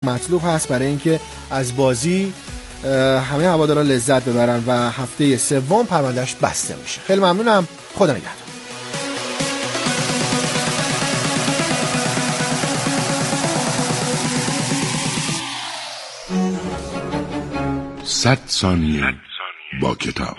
مطلوب هست برای اینکه از بازی همه هوادارا لذت ببرن و هفته سوم پروندهش بسته میشه. خیلی ممنونم. خدا نگهدار. 100 ثانیه با کتاب.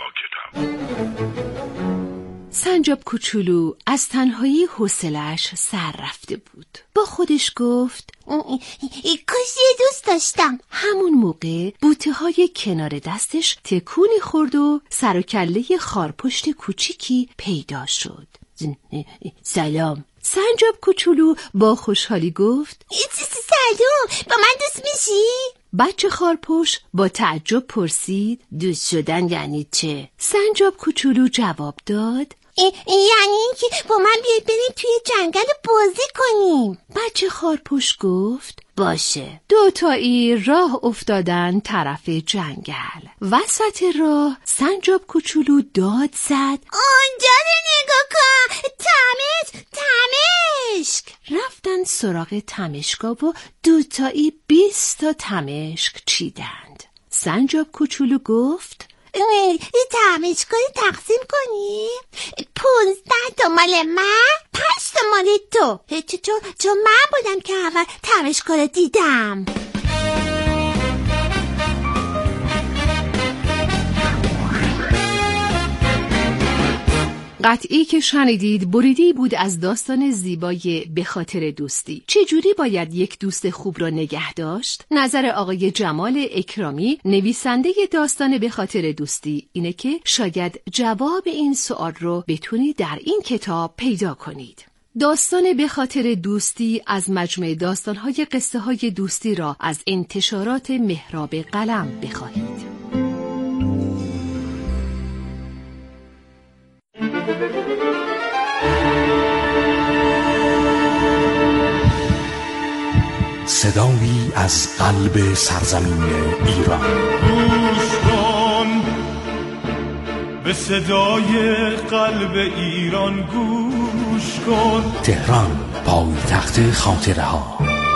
سنجاب کوچولو از تنهایی حوصله‌اش سر رفته بود. با خودش گفت کاش یه دوست داشتم. همون موقع بوته‌های کنار دستش تکونی خورد و سر و کله خارپشت کوچیکی پیدا شد. سلام. سنجاب کوچولو با خوشحالی گفت سلام، با من دوست میشی؟ بچه خارپشت با تعجب پرسید دوست شدن یعنی چه؟ سنجاب کوچولو جواب داد یعنی اینکه با من بیاید بریم توی جنگل بازی کنیم. بچه خارپشت گفت باشه. دوتایی راه افتادن طرف جنگل. وسط راه سنجاب کوچولو داد زد آنجا رو نگاه کن، تمشک. رفتن سراغ تمشکا و دوتایی 20 تا تمشک چیدند. سنجاب کوچولو گفت این تمشکا رو تقسیم کنی؟ 15 تا مال من، 5 تا مال تو. چون من بودم که اول تمشکا رو دیدم. قطعی که شنیدید بریدی بود از داستان زیبای به خاطر دوستی. چجوری باید یک دوست خوب را نگه داشت؟ نظر آقای جمال اکرامی نویسنده داستان به خاطر دوستی اینه که شاید جواب این سوال رو بتونید در این کتاب پیدا کنید. داستان به خاطر دوستی از مجموعه داستان‌های قصه‌های دوستی را از انتشارات محراب قلم بخواهید. صدایی از قلب سرزمین ایران. گوش کن به صدای قلب ایران، گوش کن. تهران، پایتخت خاطره ها.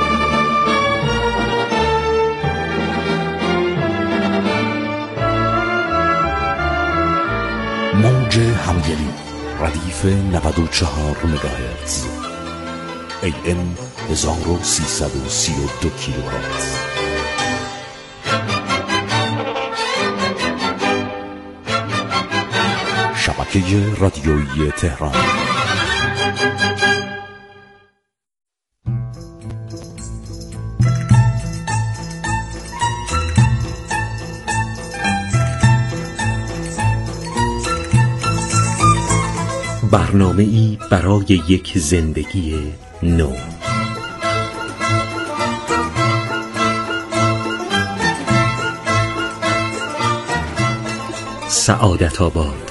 موج همدلی، ردیف 94 مگاهرتز، AM 1332 کیلوهرتز. شبکه رادیویی تهران. برنامه‌ای برای یک زندگی نو. سعادت آباد.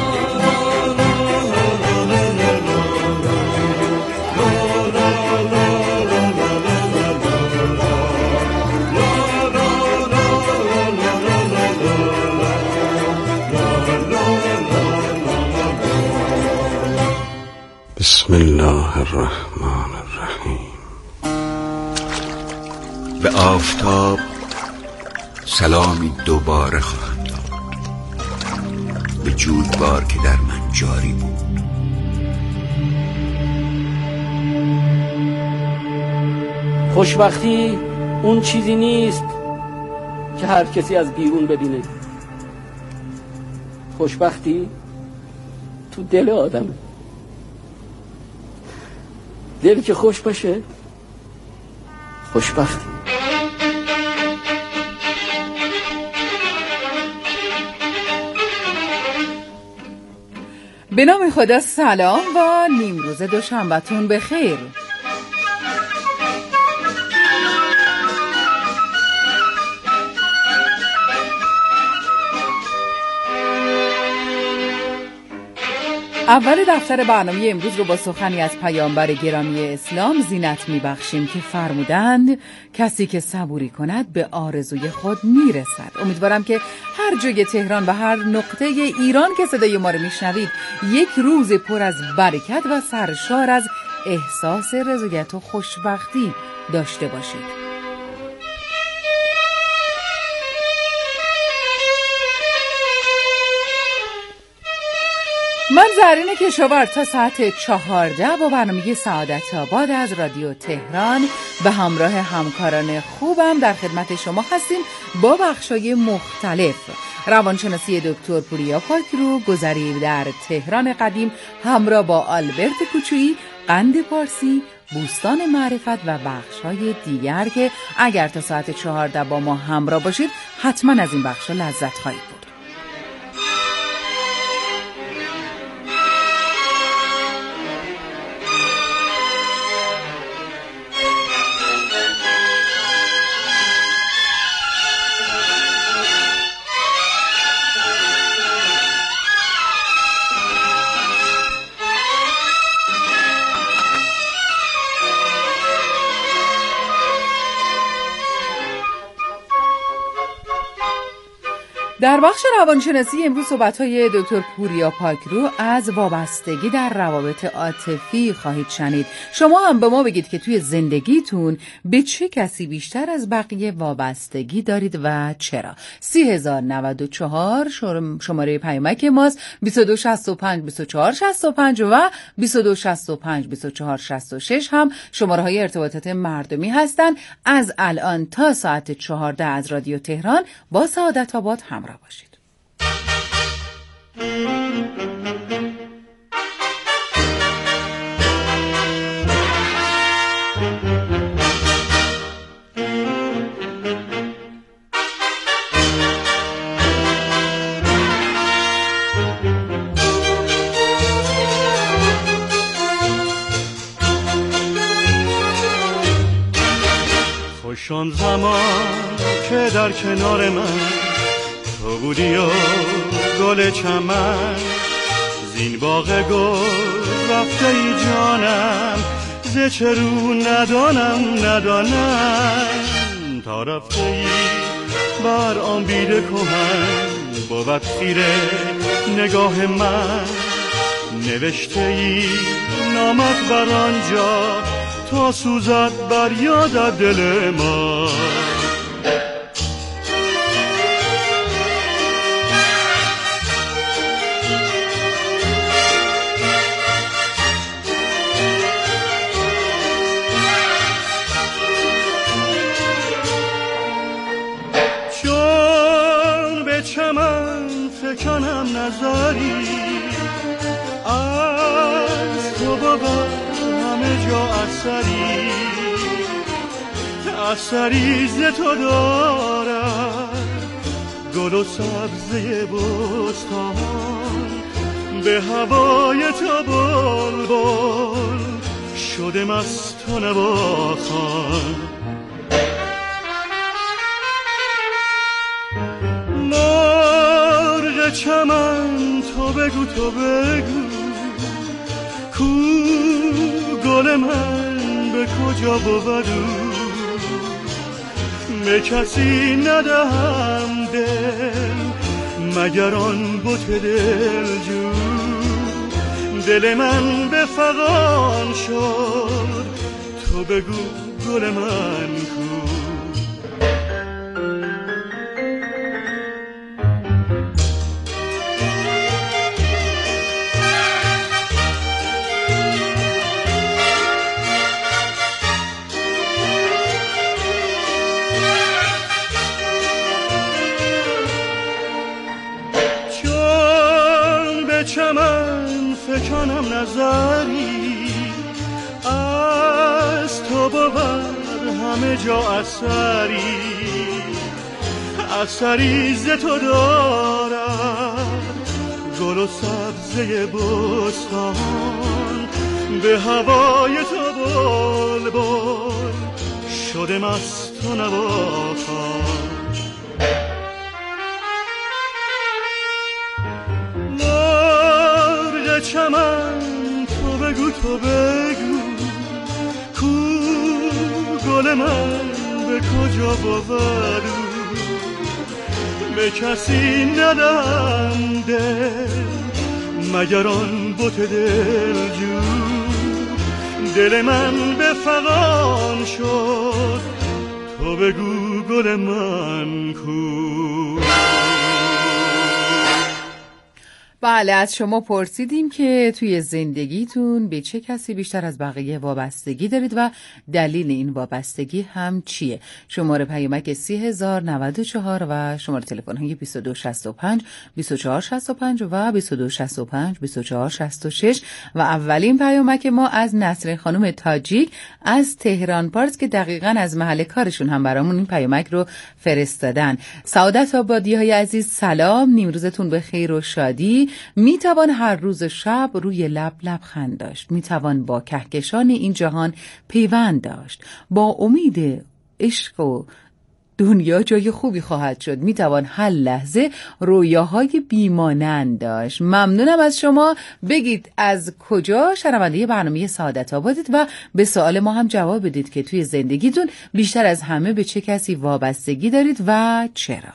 بسم الله الرحمن الرحیم. به آفتاب سلامی دوباره خواهم داد، به جویبار که در من جاری بود. خوشبختی اون چیزی نیست که هر کسی از بیرون ببینه. خوشبختی تو دل آدمه. دل که خوش باشه خوشبختی. به نام خدا. سلام و نیمروز دوشنبه‌تون بخیر. اول دفتر برنامه امروز رو با سخنی از پیامبر گرامی اسلام زینت میبخشیم که فرمودند کسی که صبوری کند به آرزوی خود میرسد. امیدوارم که هر جای تهران و هر نقطه ایران که صدای ما رو میشنوید یک روز پر از برکت و سرشار از احساس رضایت و خوشبختی داشته باشید. زرین کشاورز تا ساعت 14 با برنامه سعادت آباد از رادیو تهران به همراه همکاران خوبم در خدمت شما هستیم با بخشای مختلف. روانشناسی دکتر پوریا پاکرو، گذری در تهران قدیم همراه با آلبرت کوچویی، قند پارسی، بوستان معرفت و بخش‌های دیگر که اگر تا ساعت 14 با ما همراه باشید حتما از این بخش‌ها لذت خواهید برد. در بخش روانشناسی امروز صحبت‌های دکتر پوریا پاکرو از وابستگی در روابط عاطفی خواهید شنید. شما هم به ما بگید که توی زندگیتون به چه کسی بیشتر از بقیه وابستگی دارید و چرا. 3094 شماره پیامک ماست، 2265 2465 و 2265 2466 هم شماره‌های ارتباطات مردمی هستند. از الان تا ساعت 14 از رادیو تهران با سعادت آباد همراه باشید. خوش آن زمان که در کنار من تو بودی و گل چمن، زین باغ گل رفته ای جانم، ز چه رو ندانم تا رفته ای بر آن بید کهن، بود خیره نگاه من، نوشته ای نامت بر آنجا تا سوزد بر یاد دل من. چون به چمن فکنم نظری، از تو بابا همه جا اثری ز تو دارد، گل و سبزه بستان، به هوای تو بلبل شده مست و نواخوان. مرغ چمن تو بگو کو گل من به کجا بود، به کسی ندهم دل مگر آن بت دلجو، دل من به فغان شد تو بگو گل من کو. چمن فکنم نظری، از تو بود همه جا اثری ز تو دارد، گل و سبزه بستان، به هوای تو بلبل شده مست و نواخوان. چمن تو بگو کو گل من به کجا بود، به کسی ندم دل مگر آن بت دلجو، دل من به فغان شد تو بگو گل من کو. بله، از شما پرسیدیم که توی زندگیتون به چه کسی بیشتر از بقیه وابستگی دارید و دلیل این وابستگی هم چیه. شماره پیامک 30,094 و شماره تلفن های 2265 2465 و 2265 2466 و اولین پیامک ما از نسرین خانم تاجیک از تهران پارس که دقیقاً از محل کارشون هم برامون این پیامک رو فرستادن. سعادت آبادی های عزیز، سلام، نیمروزتون به خیر و شادی. میتوان هر روز شب روی لب لبخند داشت، میتوان با کهکشان این جهان پیوند داشت، با امید عشق و دنیا جای خوبی خواهد شد، میتوان هر لحظه رویاهای بیمانند داشت. ممنونم از شما. بگید از کجا شنونده برنامه سعادت آبادید و به سوال ما هم جواب بدید که توی زندگیتون بیشتر از همه به چه کسی وابستگی دارید و چرا.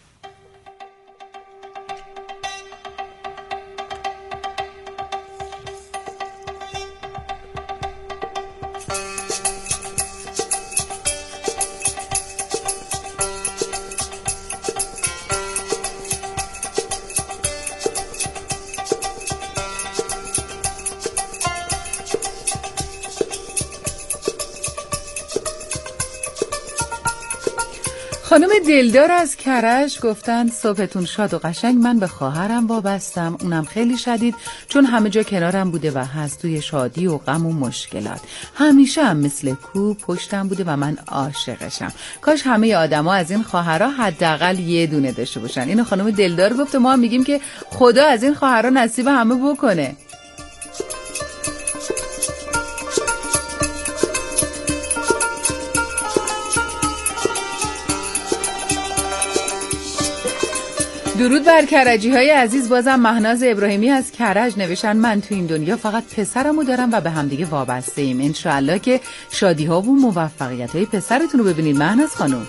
خانم دلدار از کرج گفتن صبحتون شاد و قشنگ. من به خواهرم وابستم، اونم خیلی شدید، چون همه جا کنارم بوده و هست توی شادی و غم و مشکلات. همیشه هم مثل کو پشتم بوده و من عاشقشم. کاش همه آدما از این خواهرها حداقل یه دونه داشته باشن. اینو خانم دلدار گفته، ما هم میگیم که خدا از این خواهرها نصیب همه بکنه. درود بر کرجی های عزیز. بازم مهناز ابراهیمی از کرج نوشتن من تو این دنیا فقط پسرمو دارم و به همدیگه وابسته ایم. انشالله که شادی ها و موفقیت های پسرتون رو ببینید مهناز خانم.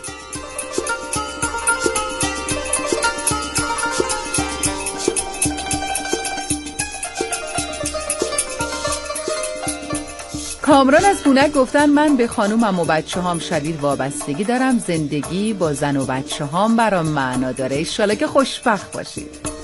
کامران از پونک گفتن من به خانومم و بچه هام شدید وابستگی دارم. زندگی با زن و بچه هام برام معنا داره. انشالله که خوشبخت باشید.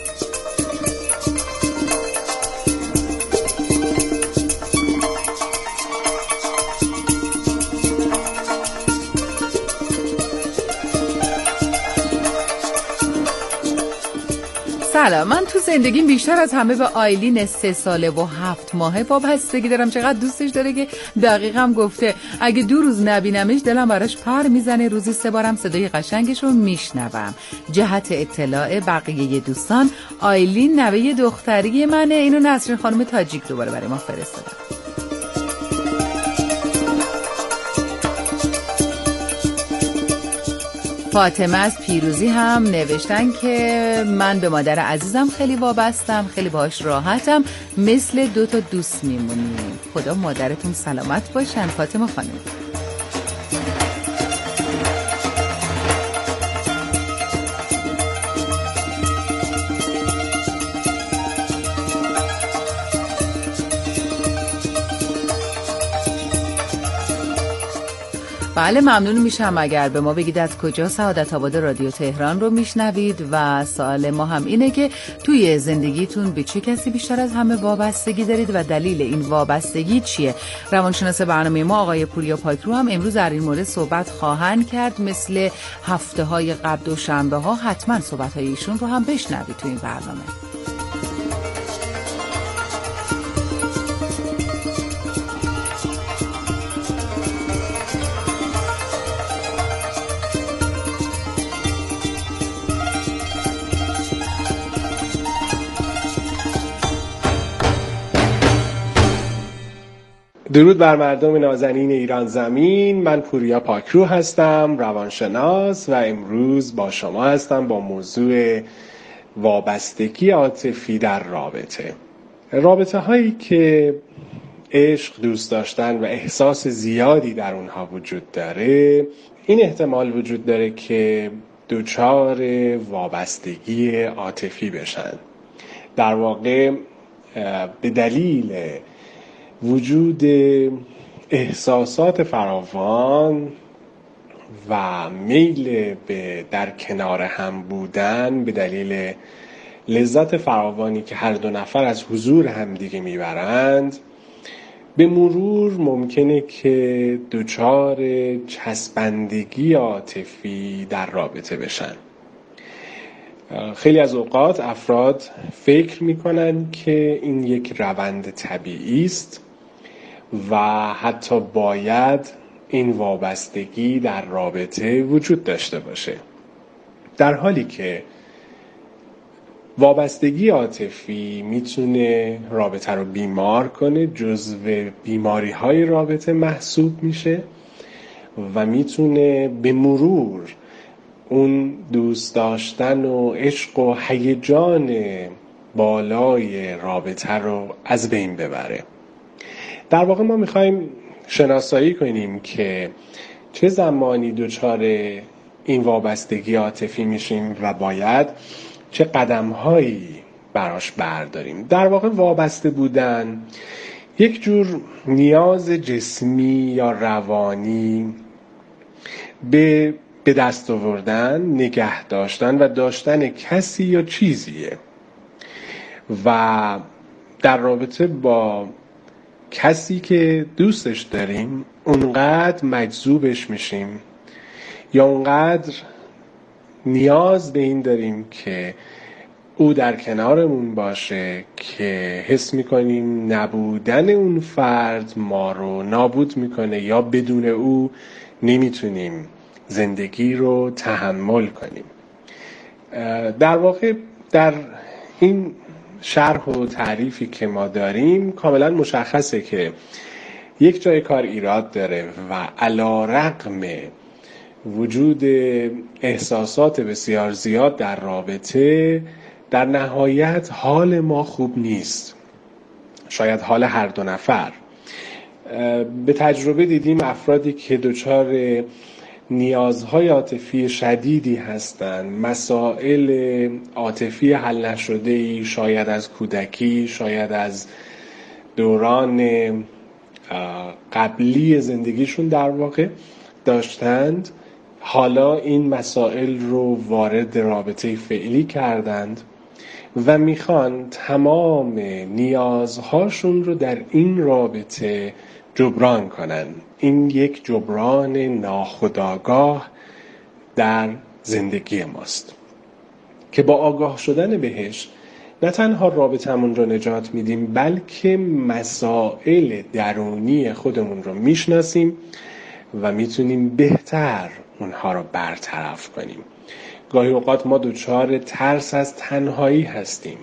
سلام، من تو زندگیم بیشتر از همه به آیلین 3 ساله و 7 ماهه وابستگی دارم. چقدر دوستش داره که دقیقم گفته اگه 2 روز نبینمش دلم براش پر میزنه. روزی 3 بارم صدای قشنگش رو میشنوم. جهت اطلاع بقیه دوستان، آیلین نوه دختری منه. اینو نسرین خانم تاجیک دوباره برای ما فرستادن. فاطمه از پیروزی هم نوشتن که من به مادر عزیزم خیلی وابستم، خیلی باهاش راحتم، مثل 2 تا دوست میمونیم. خدا مادرتون سلامت باشن فاطمه خانم. بله، ممنون میشم اگر به ما بگید از کجا سعادت آباد رادیو تهران رو میشنوید و سوال ما هم اینه که توی زندگیتون به چه کسی بیشتر از همه وابستگی دارید و دلیل این وابستگی چیه. روانشناس برنامه ما آقای پوریا پاکرو هم امروز در این مورد صحبت خواهند کرد. مثل هفته‌های قبل و شنبه‌ها حتما صحبت‌های ایشون رو هم بشنوید توی این برنامه. درود بر مردم نازنین ایران زمین. من پوریا پاکرو هستم، روانشناس، و امروز با شما هستم با موضوع وابستگی عاطفی در رابطه هایی که عشق، دوست داشتن و احساس زیادی در اونها وجود داره، این احتمال وجود داره که دچار وابستگی عاطفی بشن. در واقع به دلیل وجود احساسات فراوان و میل به در کنار هم بودن، به دلیل لذت فراوانی که هر دو نفر از حضور همدیگه میبرند، به مرور ممکنه که دچار چسبندگی عاطفی در رابطه بشن. خیلی از اوقات افراد فکر میکنن که این یک روند طبیعی است و حتی باید این وابستگی در رابطه وجود داشته باشه، در حالی که وابستگی عاطفی میتونه رابطه رو بیمار کنه، جزو بیماری‌های رابطه محسوب میشه و میتونه به مرور اون دوست داشتن و عشق و هیجان بالای رابطه رو از بین ببره. در واقع ما میخوایم شناسایی کنیم که چه زمانی دچار این وابستگی عاطفی میشیم و باید چه قدم‌هایی براش برداریم. در واقع وابسته بودن یک جور نیاز جسمی یا روانی به دست آوردن، نگه داشتن و داشتن کسی یا چیزیه و در رابطه با کسی که دوستش داریم اونقدر مجذوبش میشیم یا اونقدر نیاز به این داریم که او در کنارمون باشه که حس میکنیم نبودن اون فرد ما رو نابود میکنه یا بدون او نمیتونیم زندگی رو تحمل کنیم. در واقع در این شرح و تعریفی که ما داریم کاملا مشخصه که یک جای کار ایراد داره و علی‌رغم وجود احساسات بسیار زیاد در رابطه، در نهایت حال ما خوب نیست، شاید حال هر دو نفر. به تجربه دیدیم افرادی که دچار نیازهای عاطفی شدیدی هستند، مسائل عاطفی حل نشده‌ای، شاید از کودکی، شاید از دوران قبلی زندگیشون در واقع داشتند، حالا این مسائل رو وارد رابطه فعلی کردند و میخوان تمام نیازهاشون رو در این رابطه جبران کنن. این یک جبران ناخودآگاه در زندگی ماست که با آگاه شدن بهش نه تنها رابطمون رو نجات میدیم، بلکه مسائل درونی خودمون رو میشناسیم و میتونیم بهتر اونها رو برطرف کنیم. گاهی اوقات ما دچار ترس از تنهایی هستیم،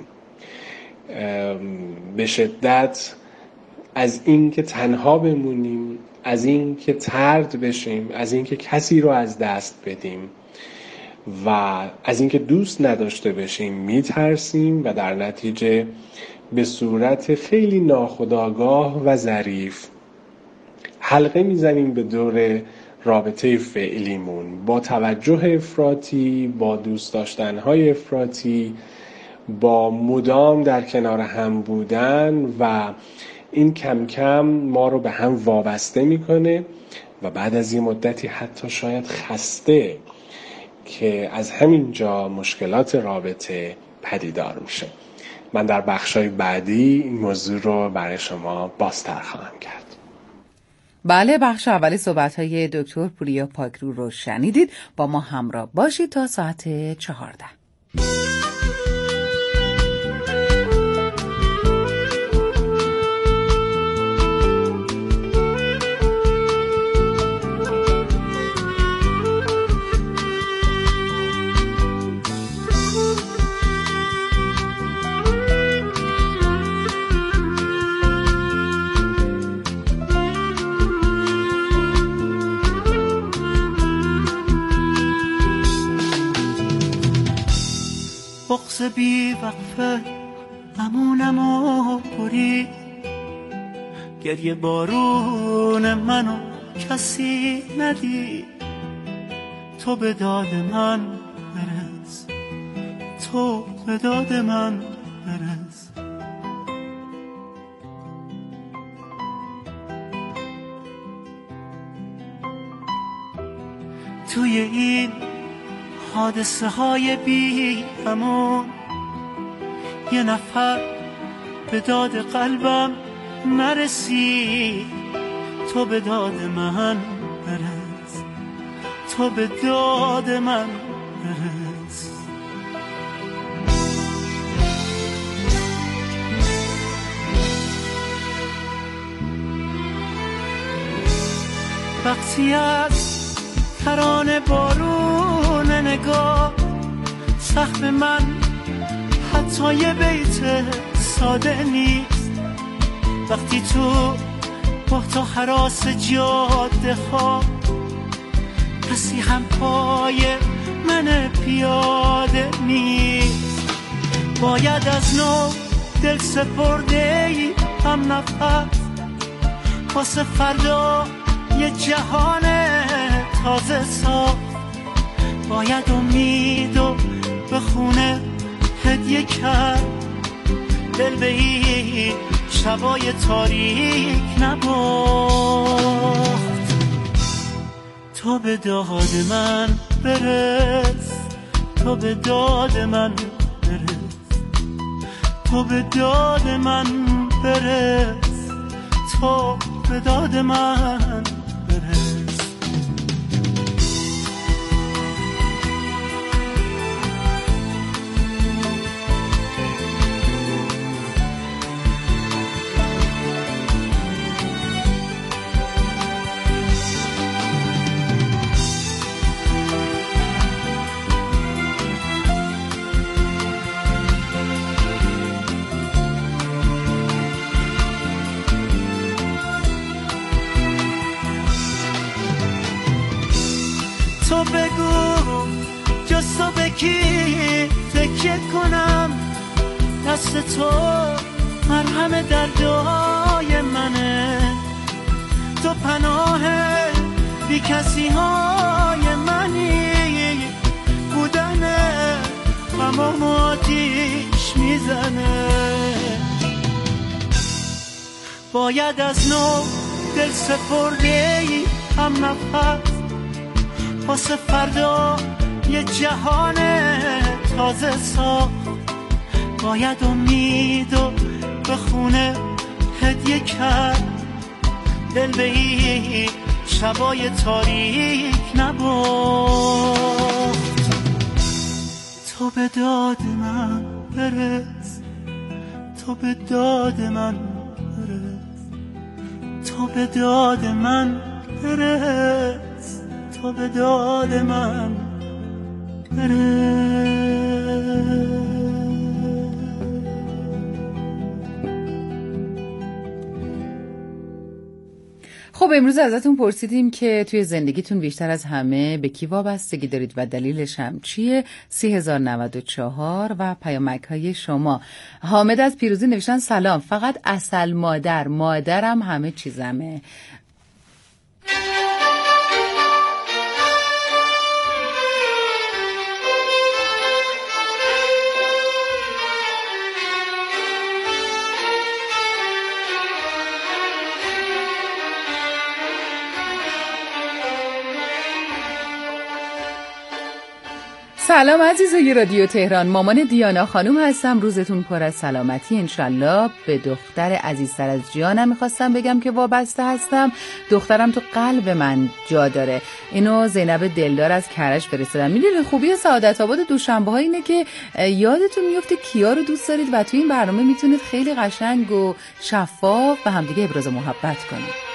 به شدت از این که تنها بمونیم، از این که طرد بشیم، از این که کسی رو از دست بدیم و از این که دوست نداشته بشیم میترسیم و در نتیجه به صورت خیلی ناخودآگاه و ظریف حلقه میزنیم به دور رابطه فعلیمون، با توجه افراطی، با دوست داشتنهای افراطی، با مدام در کنار هم بودن و این کم کم ما رو به هم وابسته میکنه و بعد از یه مدتی حتی شاید خسته که از همین جا مشکلات رابطه پدیدار میشه. من در بخشای بعدی این موضوع رو برای شما بازتر خواهم کرد. بله، بخش اولی صحبت‌های دکتر پوریا پاکرو رو شنیدید. با ما همراه باشید تا ساعت 14. بغض بی وقفه امونمو برید، گریه بارون منو کسی ندید. تو به داد من برس، تو به داد من برس. توی این حادثه های بی همون یه نفر به داد قلبم نرسید. تو به داد من برس، تو به داد من برس. وقتی از ترانه بارون نگاه سقف من حتی یه بیت ساده نیست. وقتی تو با تو هراس جاده ها کسی هم پای من پیاده نیست. باید از نو دل سپرده ای هم نفس واسه فردا یه جهان تازه ساخت. باید امیدو به خونه هدیه کرد، دل به این شبای تاریک نباخت. تو به داد من برس، تو به داد من برس، تو به داد من برس، تو به داد من برس. تو بگو جز تو به کی تکیه کنم، دست تو مرهم دردای منه. تو پناه بی کسی های منی، بودن غمام آتیش میزنه. باید از نو دل سپرده ای هم نفس واسه فردا یه جهان تازه ساخت. باید امیدو به خونه هدیه کرد، دل به این شبای تاریک نباخت. تو به داد من برس، تو به داد من برس، تو به داد من برس، تو به داد من برس. خب امروز ازتون پرسیدیم که توی زندگیتون بیشتر از همه به کی وابستگی دارید و دلیلش هم چیه؟ 3094 و پیامک‌های شما. حامد از پیروزی نوشتن سلام، فقط عسل مادرم همه چیزمه. سلام عزیزای رادیو تهران، مامان دیانا خانوم هستم. روزتون پر از سلامتی انشالله. به دختر عزیزتر از جانم میخواستم بگم که وابسته هستم. دخترم تو قلب من جا داره. اینو زینب دلدار از کرج فرستادم. میدونید خوبی سعادت آباد دوشنبه ها اینه که یادتون میفته کیا رو دوست دارید و تو این برنامه میتونید خیلی قشنگ و شفاف و همدیگه ابراز محبت کنید.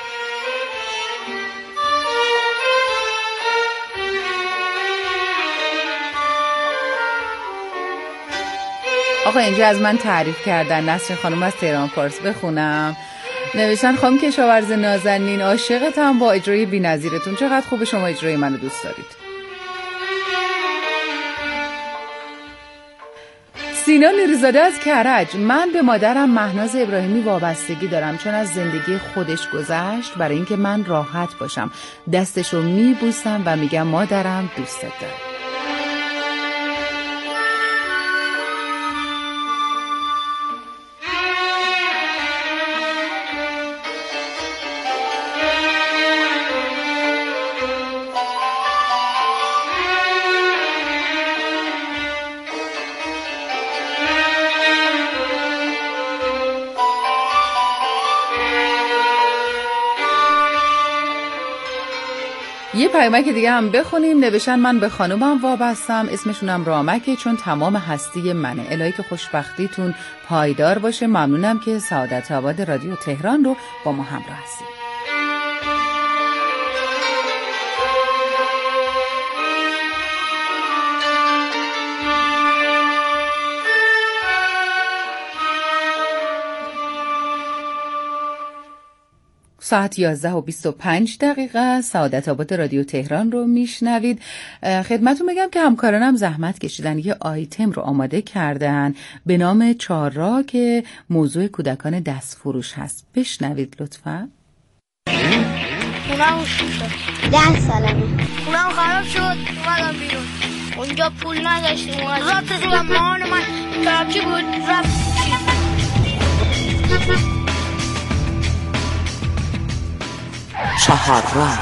آقا اینجا از من تعریف کردن. نصر خانم از تهران پارس بخونم. نوشتن خانم کشاورز نازنین عاشقتم با اجرای بی‌نظیرتون. چقدر خوب شما اجرای منو دوست دارید. سینا نیروزاده از کرج، من به مادرم مهناز ابراهیمی وابستگی دارم چون از زندگی خودش گذشت برای اینکه من راحت باشم. دستشو میبوسم و میگم مادرم دوستت دارم. پیامک دیگه هم بخونیم. نوشتن من به خانومم وابستم، اسمشونم رامکه، چون تمام هستی منه. الهی که خوشبختیتون پایدار باشه. ممنونم که سعادت آباد رادیو تهران رو با ما همراه هستید. ساعت 11:25 سعادت آباد رادیو تهران رو میشنوید. خدمتون بگم که همکارانم زحمت کشیدن، یه آیتم رو آماده کردن به نام 4 راه که موضوع کودکان دست فروش هست. بشنوید لطفا. خونم شد 10 سالمه، خونم خراب شد، اومدم بیرون، اونجا پول نداشتیم، رفتش و مامان من ترکی بود رفت. 4 راه.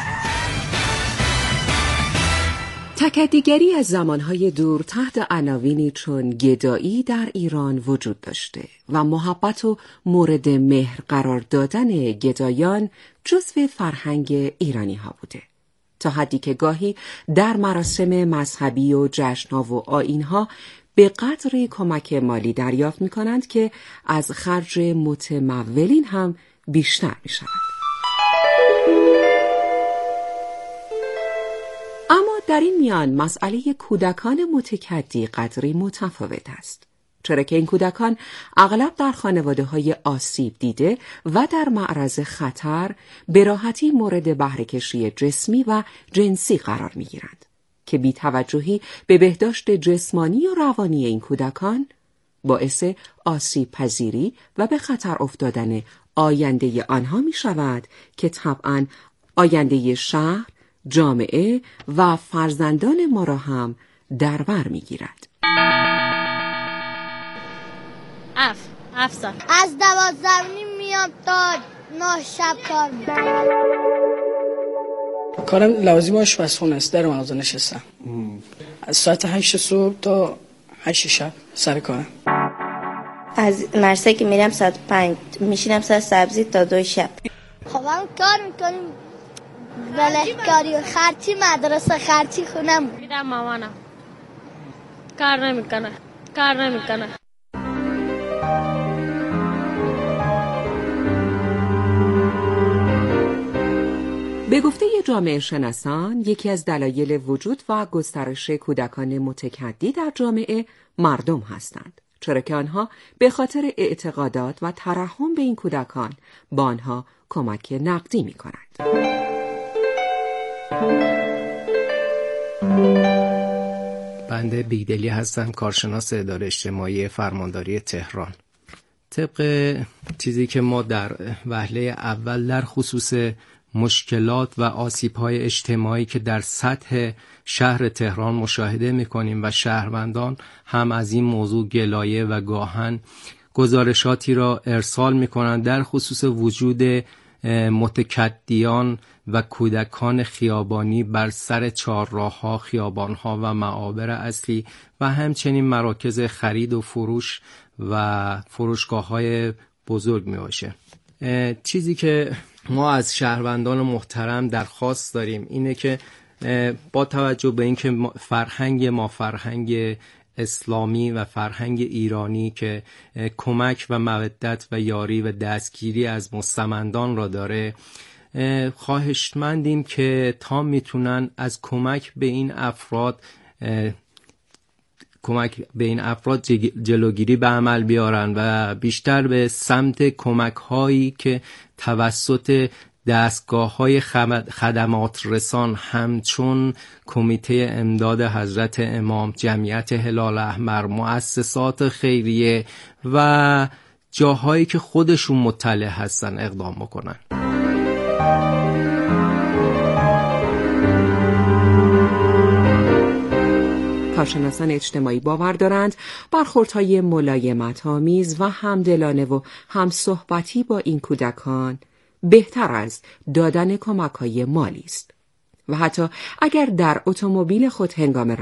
تکدیگری از زمانهای دور تحت عناوینی چون گدایی در ایران وجود داشته و محبت و مورد مهر قرار دادن گدایان جزو فرهنگ ایرانی ها بوده، تا حدی که گاهی در مراسم مذهبی و جشن‌ها و آیین‌ها به قدر کمک مالی دریافت می‌کنند که از خرج متمولین هم بیشتر می‌شود. اما در این میان مسئله کودکان متکدی قدری متفاوت است، چرا که این کودکان اغلب در خانواده‌های آسیب دیده و در معرض خطر به راحتی مورد بهره‌کشی جسمی و جنسی قرار می‌گیرند که بی‌توجهی به بهداشت جسمانی و روانی این کودکان باعث آسیب پذیری و به خطر افتادن آینده آنها می‌شود که طبعاً آینده شهر، جامعه و فرزندان ما را هم در بر می‌گیرد. 7 سال از 12 میام تا 9 شب کار میکنم. کارم لوازم آشپزخونه است، در مغازه نشستم. از ساعت 8 صبح تا 8 شب سر کارم. از مرسه که میرم ساعت 5 میشینم سر سبزی تا 2 شب. خب هم کار میکنیم، ولهکاری و خرچی مدرسه، خرچی خونم میدم مامانم، کار نمیکنه. به گفته جامعه شناسان، یکی از دلایل وجود و گسترش کودکان متکدی در جامعه مردم هستند، چرا که آنها به خاطر اعتقادات و ترحم به این کودکان با آنها کمک نقدی می کنند. بنده بیگدلی هستم، کارشناس اداره اجتماعی فرمانداری تهران. طبق چیزی که ما در وهله اول در خصوص مشکلات و آسیب‌های اجتماعی که در سطح شهر تهران مشاهده می‌کنیم و شهروندان هم از این موضوع گلایه و گاهن گزارشاتی را ارسال می‌کنند در خصوص وجود متکدیان و کودکان خیابانی بر سر چهارراه‌ها، خیابان‌ها و معابر اصلی و همچنین مراکز خرید و فروش و فروشگاه‌های بزرگ می‌باشه. چیزی که ما از شهروندان محترم درخواست داریم اینه که با توجه به اینکه فرهنگ اسلامی و فرهنگ ایرانی که کمک و مودت و یاری و دستگیری از مستمندان را داره، خواهشمندیم که تا میتونن از کمک به این افراد جلوگیری به عمل بیارن و بیشتر به سمت کمک هایی که توسط دستگاه‌های خدمات رسان همچون کمیته امداد حضرت امام، جمعیت هلال احمر، مؤسسات خیریه و جاهایی که خودشون مطلع هستن اقدام بکنن. کارشناسان اجتماعی باور دارند برخوردهای ملایمت‌آمیز و همدلانه و همصحبتی با این کودکان بهتر از دادن کمک‌های مالی است و حتی اگر در اتومبیل خود هنگام